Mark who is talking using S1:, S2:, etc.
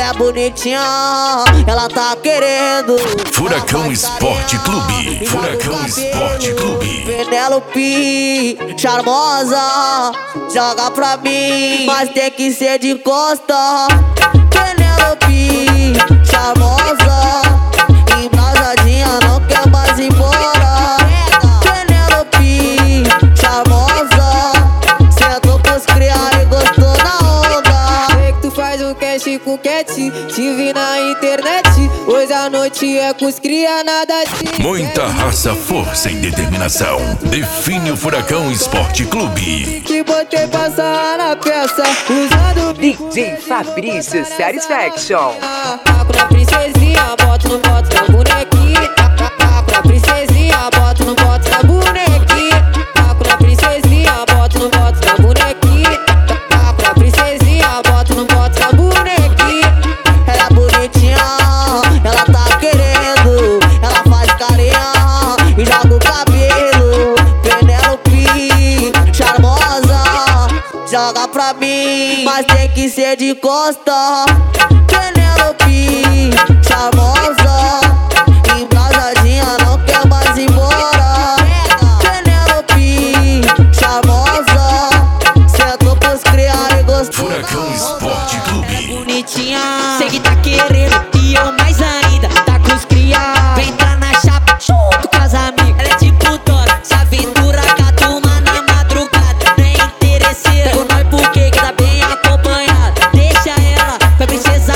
S1: Ela é bonitinha, ela tá querendo.
S2: Furacão Esporte Clube. Furacão Esporte Clube.
S1: Penélope, charmosa, joga pra mim, mas tem que ser de costa. Penélope, charmosa, embrasadinha, não quer mais ir embora. Penélope, charmosa, sentou pros criar e gostou na onda.
S3: Sei que tu faz um cash com cat, te vi na internet. Hoje a noite é com os cria, nada te
S2: Muita raça, força e determinação define o Furacão Esporte Clube.
S3: te botei passar na peça, usando
S4: DJ Fabrício Satisfaction.
S3: taco na princesinha, boto no boto na bonequinha. Taco na princesinha, boto no boto na bonequinha. Taco na princesinha, boto no boto na bonequinha. Taco na princesinha, boto no boto na bonequinha.
S1: Ela é bonitinha, ela tá querendo. Ela faz carinha e joga o cabelo. Penélope, charmosa, joga pra mim, mas tem que ser de costa. Penélope, charmosa, embrasadinha, não quer mais ir embora. Penélope, charmosa, sentou pros criar e gostou.
S2: Furacão Esporte Clube.
S1: Bonitinha, sei que tá querendo e eu mais ainda. Tá com os cria, vem entrar na chapa junto com as amigas. Ela é tipo Dora, se aventura com a turma na madrugada. Nem interesseira, pegou nós porque que tá bem acompanhada. Deixa ela, foi princesa